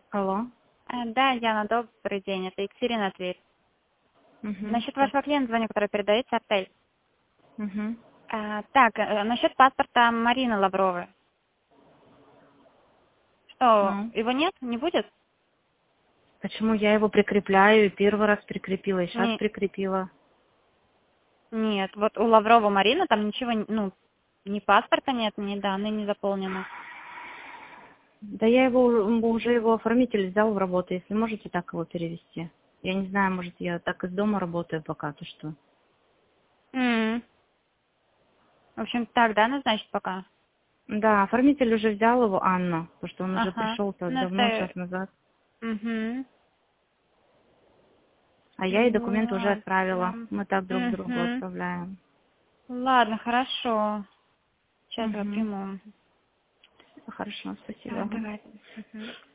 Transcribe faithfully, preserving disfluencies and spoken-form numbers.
Алло. А, Да, Яна, добрый день. Это Екатерина Тверь. Угу. Насчет вашего клиента звоню, который передаете отель. Угу. А, Так, э, насчет паспорта Марины Лавровой. Что, Ну, его нет? Не будет? почему я его прикрепляю? И первый раз прикрепила, и сейчас Не, прикрепила. нет, вот у Лаврова Марина там ничего, не- ну, ни паспорта нет, ни данные не заполнены. Да я его у- уже его оформитель взял в работу. Если можете так его перевести. Я не знаю, может, я так из дома работаю пока, то что. М. В общем, так, да, назначить пока? Да, оформитель уже взял его, Анна, потому что он уже Ага. пришел-то Ну, давно, час это... назад. Угу. А я и документы уже отправила. Ладно. Мы так друг другу Угу. отправляем. Ладно, хорошо. Сейчас я Угу. приму. Хорошо, спасибо. А, давай. Мгм.